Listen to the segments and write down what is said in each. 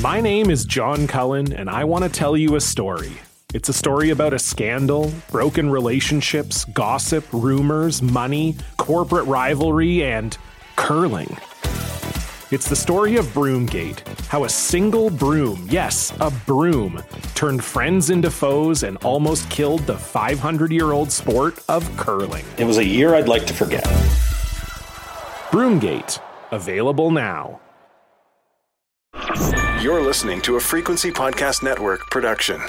My name is John Cullen, and I want to tell you a story. It's a story about a scandal, broken relationships, gossip, rumors, money, corporate rivalry, and curling. It's the story of Broomgate, how a single broom, yes, a broom, turned friends into foes and almost killed the 500-year-old sport of curling. It was a year I'd like to forget. Broomgate, available now. You're listening to a Frequency Podcast Network production.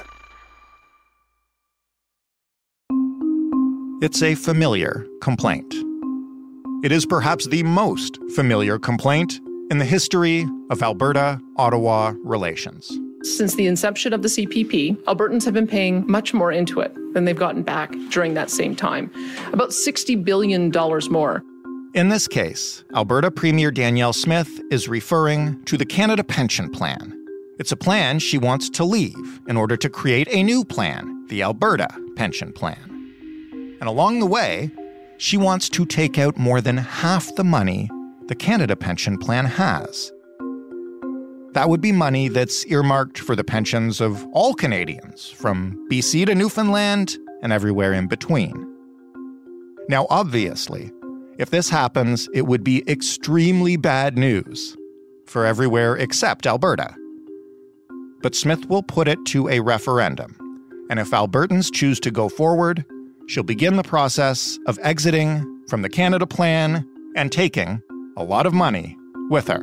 It's a familiar complaint. It is perhaps the most familiar complaint in the history of Alberta-Ottawa relations. Since the inception of the CPP, Albertans have been paying much more into it than they've gotten back during that same time, about $60 billion more. In this case, Alberta Premier Danielle Smith is referring to the Canada Pension Plan. It's a plan she wants to leave in order to create a new plan, the Alberta Pension Plan. And along the way, she wants to take out more than half the money the Canada Pension Plan has. That would be money that's earmarked for the pensions of all Canadians, from BC to Newfoundland and everywhere in between. Now, obviously, if this happens, it would be extremely bad news for everywhere except Alberta. But Smith will put it to a referendum, and if Albertans choose to go forward, she'll begin the process of exiting from the Canada Plan and taking a lot of money with her.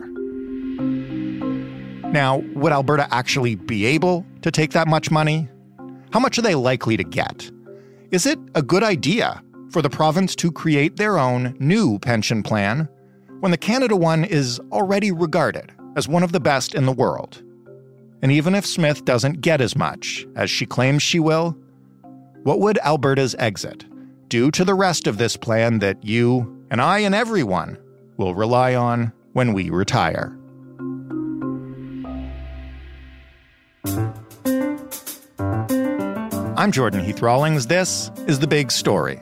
Now, would Alberta actually be able to take that much money? How much are they likely to get? Is it a good idea for the province to create their own new pension plan when the Canada one is already regarded as one of the best in the world? And even if Smith doesn't get as much as she claims she will, what would Alberta's exit do to the rest of this plan that you and I and everyone will rely on when we retire? I'm Jordan Heath Rawlings. This is The Big Story.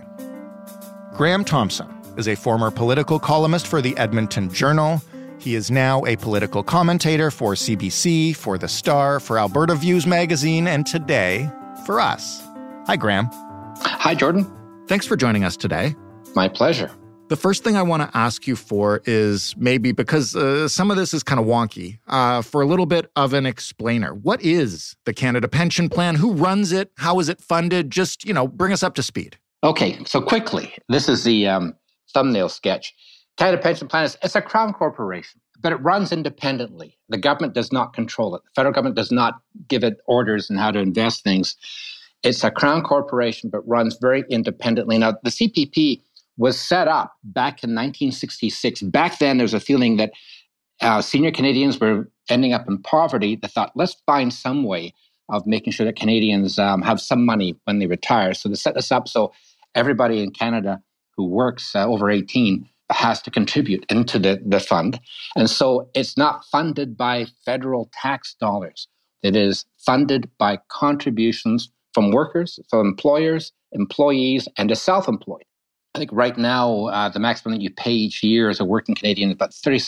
Graham Thompson is a former political columnist for the Edmonton Journal. He is now a political commentator for CBC, for The Star, for Alberta Views magazine, and today for us. Hi, Graham. Hi, Jordan. Thanks for joining us today. My pleasure. The first thing I want to ask you for is maybe, because some of this is kind of wonky, for a little bit of an explainer. What is the Canada Pension Plan? Who runs it? How is it funded? Just, bring us up to speed. Okay, so quickly, this is the thumbnail sketch. Canada Pension Plan it's a Crown corporation, but it runs independently. The government does not control it. The federal government does not give it orders on how to invest things. It's a Crown corporation, but runs very independently. Now, the CPP was set up back in 1966. Back then, there was a feeling that senior Canadians were ending up in poverty. They thought, let's find some way of making sure that Canadians have some money when they retire. So they set this up so everybody in Canada who works over 18 has to contribute into the fund. And so it's not funded by federal tax dollars. It is funded by contributions from workers, from employers, employees, and the self-employed. I think right now, the maximum that you pay each year as a working Canadian is about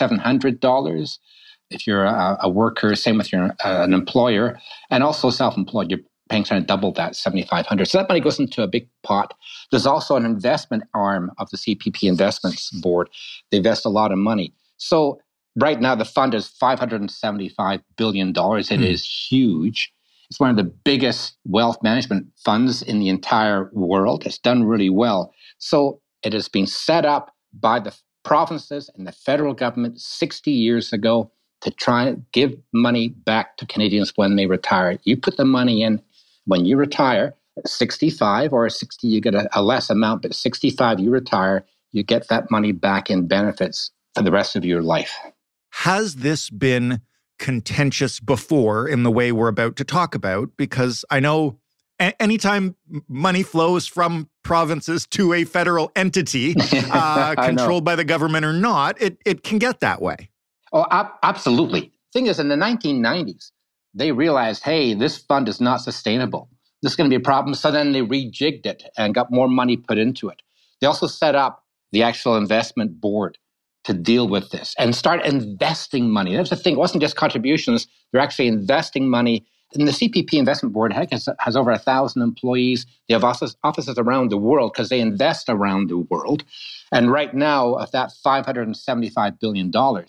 $3,700. If you're a worker, same with an employer, and also self-employed, you're paying kind of double that, $7,500. So that money goes into a big pot. There's also an investment arm of the CPP Investments Board. They invest a lot of money. So right now, the fund is $575 billion. It is huge. It's one of the biggest wealth management funds in the entire world. It's done really well. So it has been set up by the provinces and the federal government 60 years ago to try and give money back to Canadians when they retire. You put the money in when you retire, at 65 or 60, you get a less amount, but 65, you retire, you get that money back in benefits for the rest of your life. Has this been contentious before in the way we're about to talk about? Because I know anytime money flows from provinces to a federal entity, controlled by the government or not, it can get that way. Oh, absolutely. Thing is, in the 1990s, they realized, hey, this fund is not sustainable. This is going to be a problem. So then they rejigged it and got more money put into it. They also set up the actual investment board to deal with this and start investing money. That's the thing. It wasn't just contributions. They're actually investing money. And the CPP Investment Board has over 1,000 employees. They have offices around the world because they invest around the world. And right now, of that $575 billion,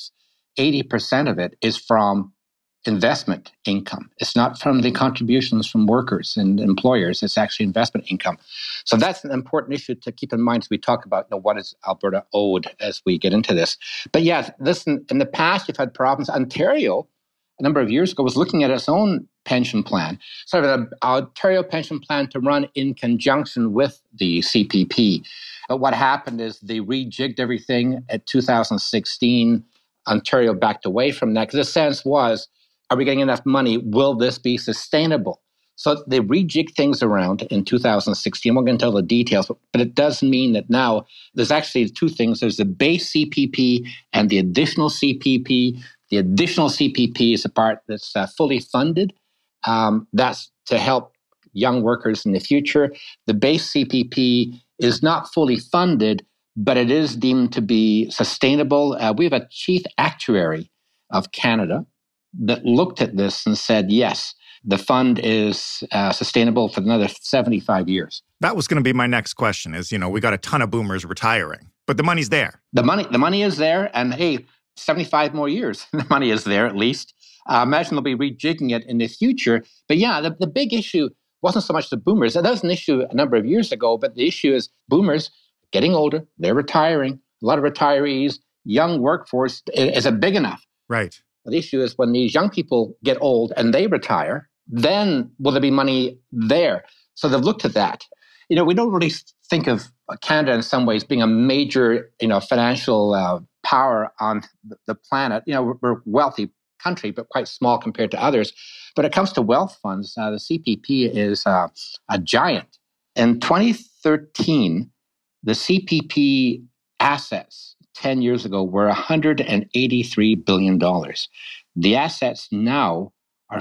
80% of it is from investment income. It's not from the contributions from workers and employers. It's actually investment income. So that's an important issue to keep in mind as we talk about what is Alberta owed as we get into this. But yeah, listen, in the past, you've had problems. Ontario, a number of years ago, was looking at its own pension plan, sort of an Ontario pension plan to run in conjunction with the CPP. But what happened is they rejigged everything at 2016. Ontario backed away from that because the sense was, are we getting enough money? Will this be sustainable? So they rejigged things around in 2016. We're going to tell the details, but it does mean that now there's actually two things. There's the base CPP and the additional CPP. The additional CPP is the part that's fully funded. That's to help young workers in the future. The base CPP is not fully funded, but it is deemed to be sustainable. We have a chief actuary of Canada that looked at this and said, yes, the fund is sustainable for another 75 years. That was going to be my next question is, we got a ton of boomers retiring, but the money's there. The money is there. And hey, 75 more years, the money is there at least. Imagine they'll be rejigging it in the future. But yeah, the big issue wasn't so much the boomers. That was an issue a number of years ago, but the issue is boomers getting older, they're retiring, a lot of retirees, young workforce isn't big enough. Right. The issue is when these young people get old and they retire, then will there be money there? So they've looked at that. We don't really think of Canada in some ways being a major, financial power on the planet. We're a wealthy country, but quite small compared to others. But when it comes to wealth funds, the CPP is a giant. In 2013, the CPP assets 10 years ago were $183 billion. The assets now are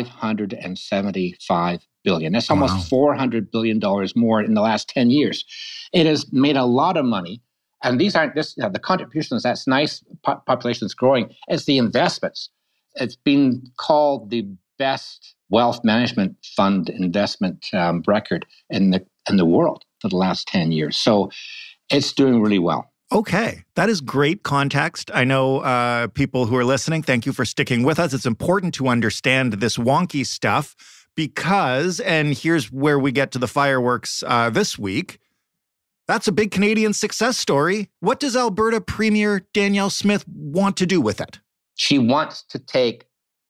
$575 billion. That's almost $400 billion more in the last 10 years. It has made a lot of money. And these aren't just the contributions, that's nice, population is growing. It's the investments. It's been called the best wealth management fund investment record in the world for the last 10 years. So it's doing really well. Okay, that is great context. I know people who are listening, thank you for sticking with us. It's important to understand this wonky stuff because, and here's where we get to the fireworks this week, that's a big Canadian success story. What does Alberta Premier Danielle Smith want to do with it? She wants to take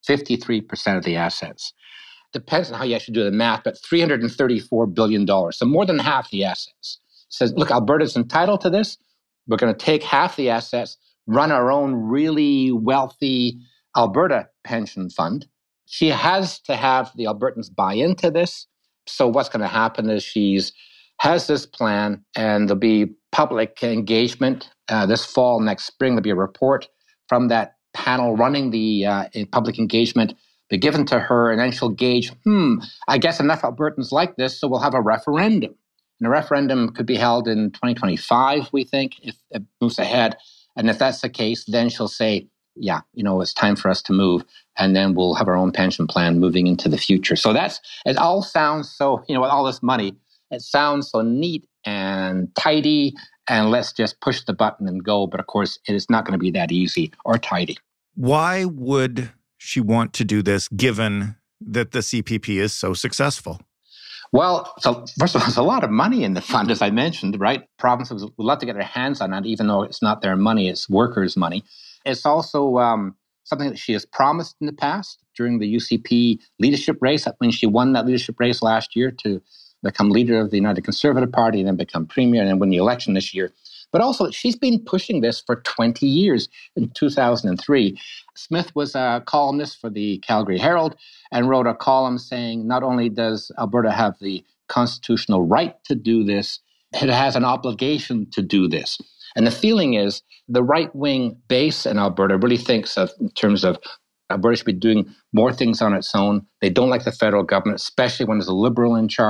53% of the assets. Depends on how you actually do the math, but $334 billion, so more than half the assets. Says, look, Alberta's entitled to this. We're going to take half the assets, run our own really wealthy Alberta pension fund. She has to have the Albertans buy into this. So what's going to happen is she has this plan, and there'll be public engagement this fall, next spring. There'll be a report from that panel running the public engagement, be given to her, and then she'll gauge, I guess enough Albertans like this, so we'll have a referendum. And a referendum could be held in 2025, we think, if it moves ahead. And if that's the case, then she'll say, yeah, it's time for us to move. And then we'll have our own pension plan moving into the future. So it all sounds so, with all this money, it sounds so neat and tidy. And let's just push the button and go. But of course, it is not going to be that easy or tidy. Why would she want to do this, given that the CPP is so successful? Well, so first of all, there's a lot of money in the fund, as I mentioned, right? Provinces would love to get their hands on it, even though it's not their money, it's workers' money. It's also something that she has promised in the past during the UCP leadership race, when she won that leadership race last year to become leader of the United Conservative Party and then become premier and then win the election this year. But also, she's been pushing this for 20 years. In 2003, Smith was a columnist for the Calgary Herald and wrote a column saying not only does Alberta have the constitutional right to do this, it has an obligation to do this. And the feeling is the right-wing base in Alberta really thinks of, in terms of Alberta should be doing more things on its own. They don't like the federal government, especially when there's a Liberal in charge.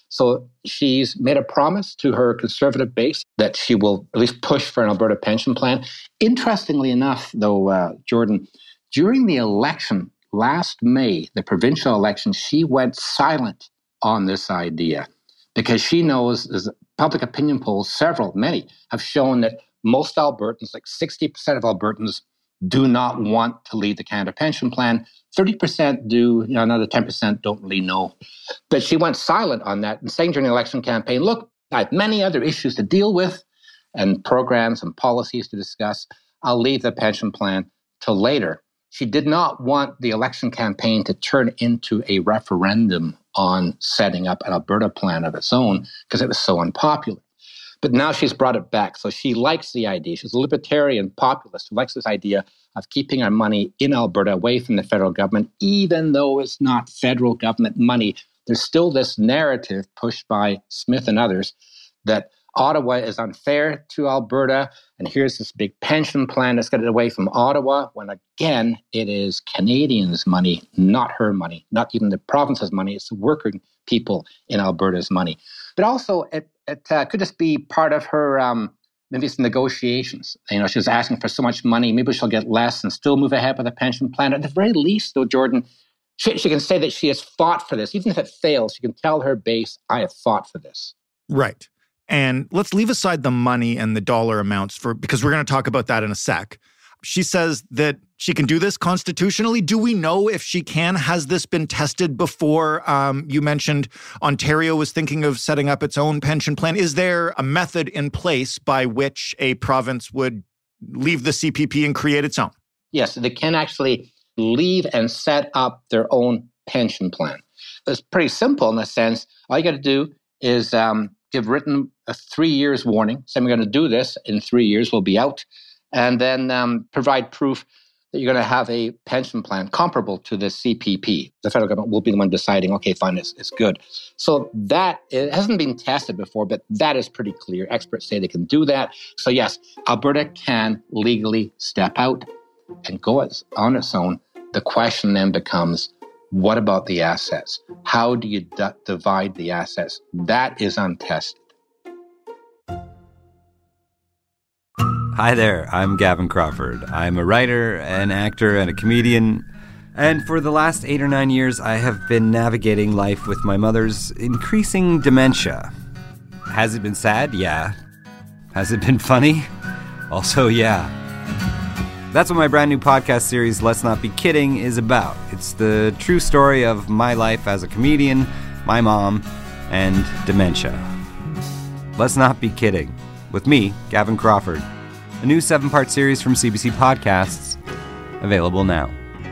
So she's made a promise to her Conservative base that she will at least push for an Alberta pension plan. Interestingly enough, though, Jordan, during the election last May, the provincial election, she went silent on this idea because she knows as public opinion polls, many, have shown that most Albertans, like 60% of Albertans, do not want to leave the Canada Pension Plan. 30% do, another 10% don't really know. But she went silent on that and saying during the election campaign, look, I have many other issues to deal with and programs and policies to discuss. I'll leave the pension plan till later. She did not want the election campaign to turn into a referendum on setting up an Alberta plan of its own because it was so unpopular. But now she's brought it back. So she likes the idea. She's a libertarian populist who likes this idea of keeping our money in Alberta away from the federal government, even though it's not federal government money. There's still this narrative pushed by Smith and others that Ottawa is unfair to Alberta, and here's this big pension plan that's got it away from Ottawa, when again, it is Canadians' money, not her money, not even the province's money. It's the working people in Alberta's money. But also, it could just be part of her, maybe it's negotiations. She was asking for so much money, maybe she'll get less and still move ahead with a pension plan. At the very least, though, Jordan, she can say that she has fought for this. Even if it fails, she can tell her base, I have fought for this. Right. And let's leave aside the money and the dollar amounts because we're going to talk about that in a sec. She says that she can do this constitutionally. Do we know if she can? Has this been tested before? You mentioned Ontario was thinking of setting up its own pension plan. Is there a method in place by which a province would leave the CPP and create its own? Yes, they can actually leave and set up their own pension plan. It's pretty simple in a sense. All you got to do is give written a 3 years warning, saying we're going to do this in 3 years, we'll be out, and then provide proof that you're going to have a pension plan comparable to the CPP. The federal government will be the one deciding, okay, fine, it's good. So that, it hasn't been tested before, but that is pretty clear. Experts say they can do that. So yes, Alberta can legally step out and go on its own. The question then becomes, what about the assets? How do you divide the assets? That is untested. Hi there, I'm Gavin Crawford. I'm a writer, an actor, and a comedian. And for the last 8 or 9 years, I have been navigating life with my mother's increasing dementia. Has it been sad? Yeah. Has it been funny? Also, yeah. That's what my brand new podcast series, Let's Not Be Kidding, is about. It's the true story of my life as a comedian, my mom, and dementia. Let's Not Be Kidding. With me, Gavin Crawford. A new 7-part series from CBC Podcasts, available now.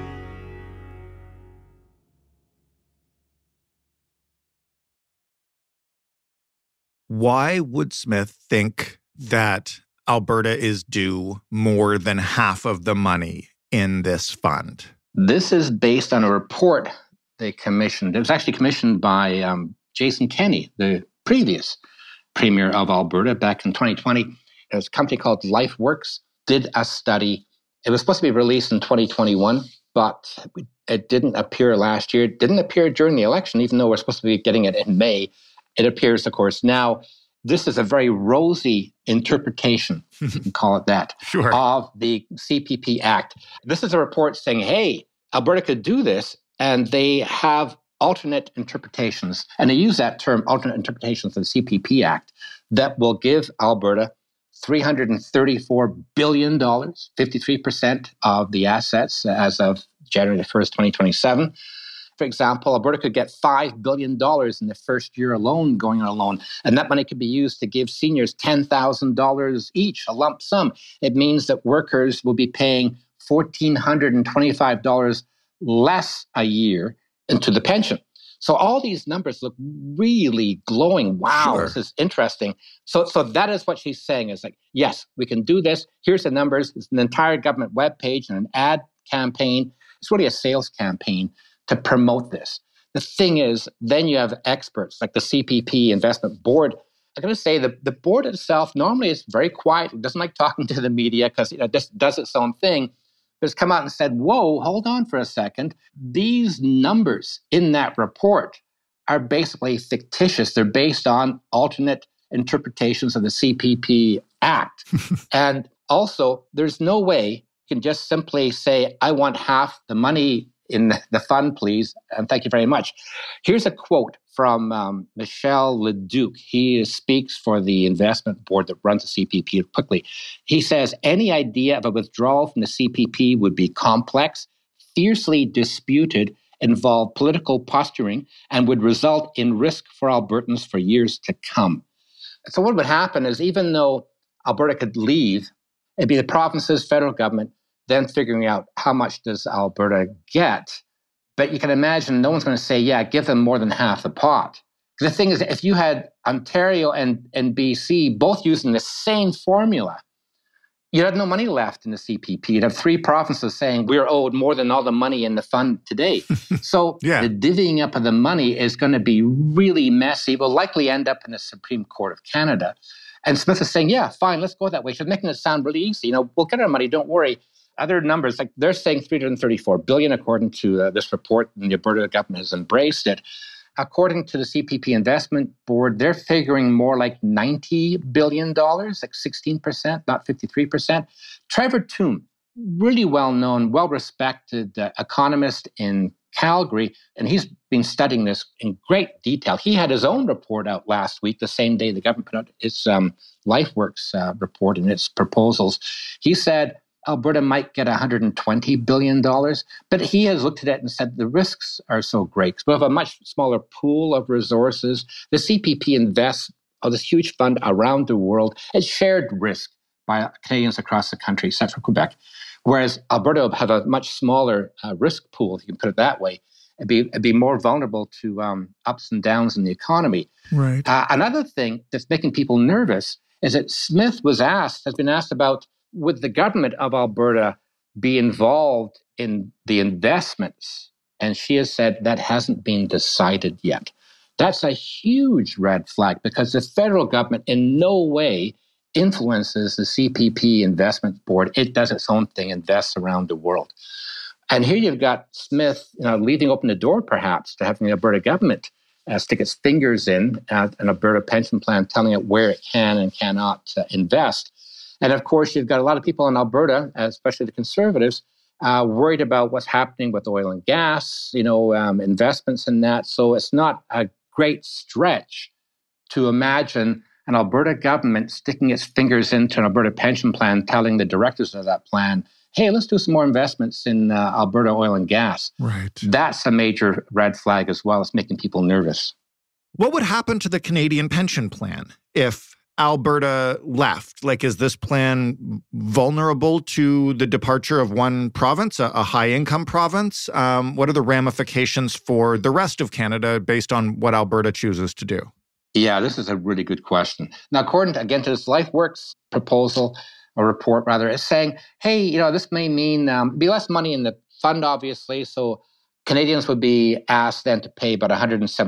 Why would Smith think that Alberta is due more than half of the money in this fund? This is based on a report they commissioned. It was actually commissioned by Jason Kenney, the previous premier of Alberta, back in 2020. It was a company called LifeWorks, did a study. It was supposed to be released in 2021, but it didn't appear last year. It didn't appear during the election, even though we're supposed to be getting it in May. It appears, of course, now. This is a very rosy interpretation, if you can call it that, sure, of the CPP Act. This is a report saying, hey, Alberta could do this, and they have alternate interpretations. And they use that term, alternate interpretations of the CPP Act, that will give Alberta $334 billion, 53% of the assets as of January 1st, 2027. For example, Alberta could get $5 billion in the first year alone going on a loan, and that money could be used to give seniors $10,000 each, a lump sum. It means that workers will be paying $1,425 less a year into the pension. So all these numbers look really glowing. Wow, sure. This is interesting. So that is what she's saying is like, yes, we can do this. Here's the numbers. It's an entire government webpage and an ad campaign. It's really a sales campaign to promote this. The thing is, then you have experts like the CPP Investment Board. I'm going to say the board itself normally is very quiet. It doesn't like talking to the media because it just does its own thing. But it's come out and said, whoa, hold on for a second. These numbers in that report are basically fictitious. They're based on alternate interpretations of the CPP Act. And also, there's no way you can just simply say, I want half the money in the fund, please, and thank you very much. Here's a quote from Michel Leduc. He speaks for the investment board that runs the CPP quickly. He says, any idea of a withdrawal from the CPP would be complex, fiercely disputed, involve political posturing, and would result in risk for Albertans for years to come. So what would happen is, even though Alberta could leave, it'd be the provinces, federal government, then figuring out how much does Alberta get. But you can imagine no one's going to say, yeah, give them more than half the pot. The thing is, if you had Ontario and BC both using the same formula, you'd have no money left in the CPP. You'd have three provinces saying, we're owed more than all the money in the fund today. So the divvying up of the money is going to be really messy. It will likely end up in the Supreme Court of Canada. And Smith is saying, yeah, fine, let's go that way. She's making it sound really easy. We'll get our money, don't worry. Other numbers, like they're saying $334 billion, according to this report, and the Alberta government has embraced it. According to the CPP Investment Board, they're figuring more like $90 billion, like 16%, not 53%. Trevor Tombe, really well-known, well-respected economist in Calgary, and he's been studying this in great detail. He had his own report out last week, the same day the government put out its LifeWorks report and its proposals. He said Alberta might get $120 billion, but he has looked at it and said the risks are so great. We have a much smaller pool of resources. The CPP invests this huge fund around the world. It's shared risk by Canadians across the country, except for Quebec, whereas Alberta will have a much smaller risk pool, if you can put it that way. It'd be more vulnerable to ups and downs in the economy. Right. Another thing that's making people nervous is that Smith has been asked about, would the government of Alberta be involved in the investments? And she has said that hasn't been decided yet. That's a huge red flag because the federal government in no way influences the CPP Investment Board. It does its own thing, invests around the world. And here you've got Smith leaving open the door perhaps to having the Alberta government stick its fingers in an Alberta pension plan, telling it where it can and cannot invest. And of course, you've got a lot of people in Alberta, especially the Conservatives, worried about what's happening with oil and gas, investments in that. So it's not a great stretch to imagine an Alberta government sticking its fingers into an Alberta pension plan, telling the directors of that plan, hey, let's do some more investments in Alberta oil and gas. Right. That's a major red flag as well. It's making people nervous. What would happen to the Canadian pension plan if Alberta left? Like, is this plan vulnerable to the departure of one province, a high-income province? What are the ramifications for the rest of Canada based on what Alberta chooses to do? Yeah, this is a really good question. Now, according to this LifeWorks proposal, or report rather, is saying, hey, this may mean be less money in the fund, obviously, so Canadians would be asked then to pay about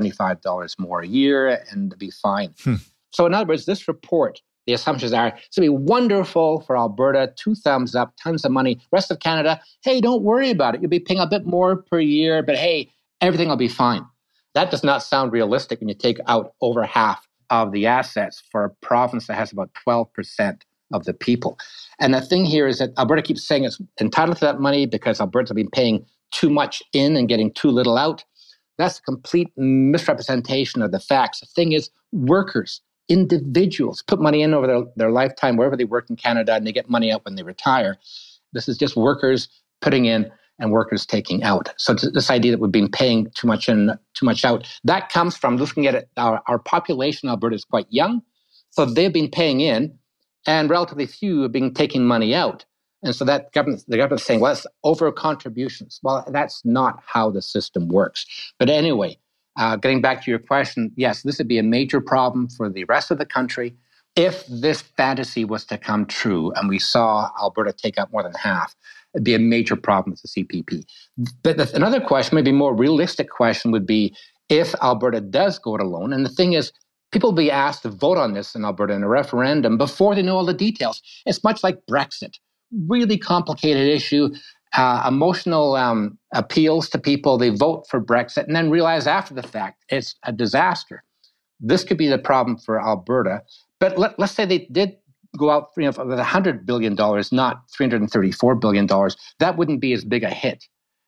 $175 more a year and to be fine. So in other words, this report, the assumptions are, it's going to be wonderful for Alberta, 2 thumbs up, tons of money. Rest of Canada, hey, don't worry about it. You'll be paying a bit more per year, but hey, everything will be fine. That does not sound realistic when you take out over half of the assets for a province that has about 12% of the people. And the thing here is that Alberta keeps saying it's entitled to that money because Alberta's been paying too much in and getting too little out. That's a complete misrepresentation of the facts. The thing is, workers, individuals put money in over their lifetime wherever they work in Canada, and they get money out when they retire. This is just workers putting in and workers taking out. So this idea that we've been paying too much in, too much out, that comes from looking at it. Our population in Alberta is quite young, so they've been paying in, and relatively few have been taking money out. And so the government's saying, well, it's over contributions. Well, that's not how the system works. But anyway, getting back to your question, yes, this would be a major problem for the rest of the country. If this fantasy was to come true and we saw Alberta take up more than half, it'd be a major problem with the CPP. But another question, maybe more realistic question, would be if Alberta does go it alone. And the thing is, people will be asked to vote on this in Alberta in a referendum before they know all the details. It's much like Brexit. Really complicated issue. emotional appeals to people. They vote for Brexit and then realize after the fact it's a disaster. This could be the problem for Alberta. But let's say they did go out with $100 billion, not $334 billion. That wouldn't be as big a hit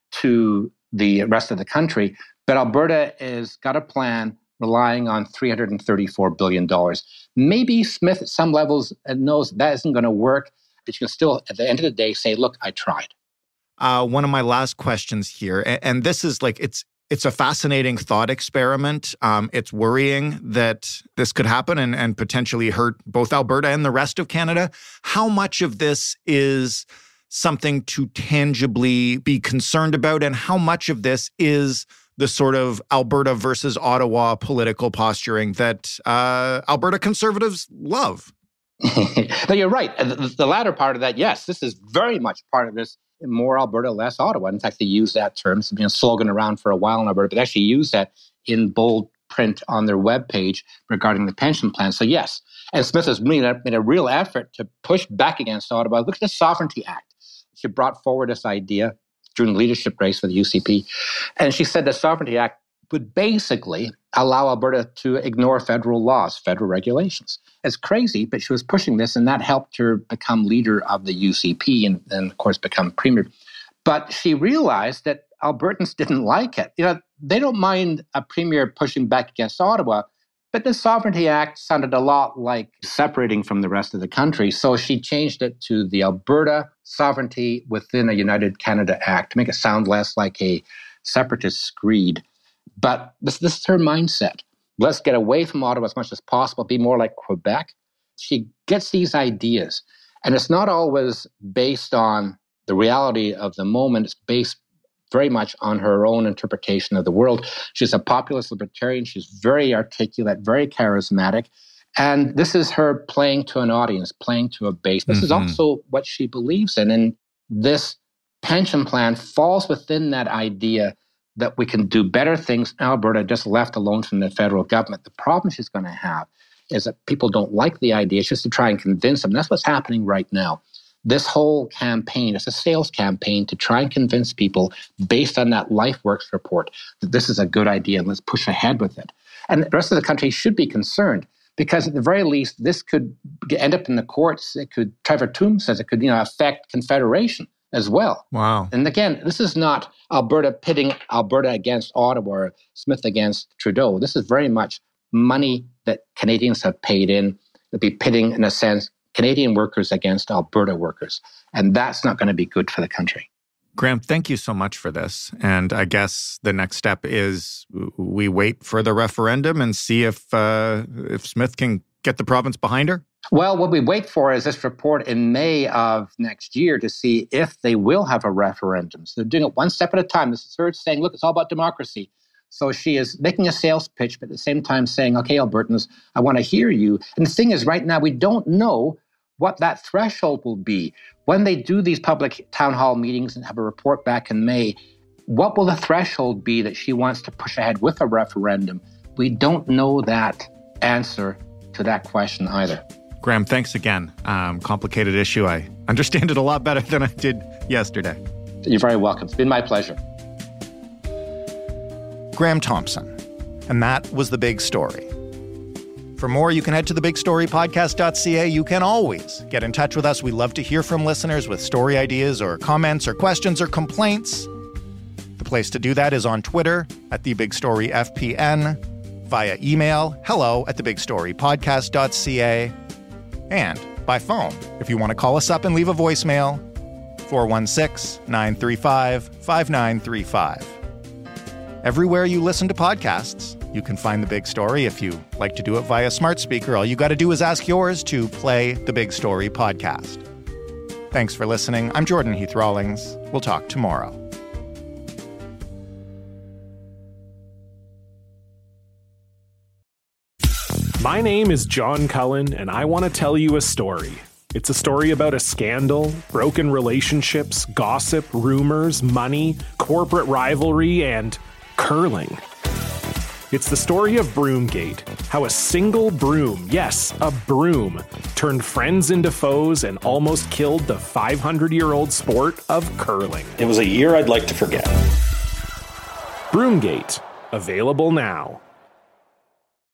to the rest of the country. But Alberta has got a plan relying on $334 billion. Maybe Smith at some levels knows that isn't going to work, but you can still, at the end of the day, say, look, I tried. One of my last questions here, and this is like, it's a fascinating thought experiment. It's worrying that this could happen and potentially hurt both Alberta and the rest of Canada. How much of this is something to tangibly be concerned about, and how much of this is the sort of Alberta versus Ottawa political posturing that Alberta Conservatives love? No, you're right. The latter part of that, yes, this is very much part of this more Alberta, less Ottawa. In fact, they use that term. It's been a slogan around for a while in Alberta, but they actually use that in bold print on their webpage regarding the pension plan. So yes, and Smith has made a real effort to push back against Ottawa. Look at the Sovereignty Act. She brought forward this idea during the leadership race for the UCP. And she said the Sovereignty Act would basically allow Alberta to ignore federal laws, federal regulations. It's crazy, but she was pushing this, and that helped her become leader of the UCP and of course, become premier. But she realized that Albertans didn't like it. They don't mind a premier pushing back against Ottawa, but the Sovereignty Act sounded a lot like separating from the rest of the country. So she changed it to the Alberta Sovereignty within a United Canada Act to make it sound less like a separatist screed. But this is her mindset. Let's get away from Ottawa as much as possible, be more like Quebec. She gets these ideas, and it's not always based on the reality of the moment. It's based very much on her own interpretation of the world. She's a populist libertarian. She's very articulate, very charismatic. And this is her playing to an audience, playing to a base. This is also what she believes in. And this pension plan falls within that idea that we can do better things in Alberta just left alone from the federal government. The problem she's going to have is that people don't like the idea. It's just to try and convince them. That's what's happening right now. This whole campaign is a sales campaign to try and convince people based on that LifeWorks report that this is a good idea and let's push ahead with it. And the rest of the country should be concerned because at the very least, this could end up in the courts. It could, Trevor Tombe says it could, affect Confederation as well. Wow. And again, this is not Alberta pitting Alberta against Ottawa or Smith against Trudeau. This is very much money that Canadians have paid in. They'll be pitting, in a sense, Canadian workers against Alberta workers. And that's not going to be good for the country. Graham, thank you so much for this. And I guess the next step is we wait for the referendum and see if Smith can get the province behind her? Well, what we wait for is this report in May of next year to see if they will have a referendum. So they're doing it one step at a time. This is her saying, look, it's all about democracy. So she is making a sales pitch, but at the same time saying, okay, Albertans, I want to hear you. And the thing is, right now, we don't know what that threshold will be. When they do these public town hall meetings and have a report back in May, what will the threshold be that she wants to push ahead with a referendum? We don't know that answer to that question either. Graham, thanks again. Complicated issue. I understand it a lot better than I did yesterday. You're very welcome. It's been my pleasure. Graham Thompson. And that was The Big Story. For more, you can head to thebigstorypodcast.ca. You can always get in touch with us. We love to hear from listeners with story ideas or comments or questions or complaints. The place to do that is on Twitter at TheBigStoryFPN, via email, hello@thebigstorypodcast.ca, and by phone, if you want to call us up and leave a voicemail, 416-935-5935. Everywhere you listen to podcasts, you can find The Big Story. If you like to do it via smart speaker, all you got to do is ask yours to play The Big Story podcast. Thanks for listening. I'm Jordan Heath Rawlings. We'll talk tomorrow. My name is John Cullen, and I want to tell you a story. It's a story about a scandal, broken relationships, gossip, rumors, money, corporate rivalry, and curling. It's the story of Broomgate, how a single broom, yes, a broom, turned friends into foes and almost killed the 500-year-old sport of curling. It was a year I'd like to forget. Broomgate, available now.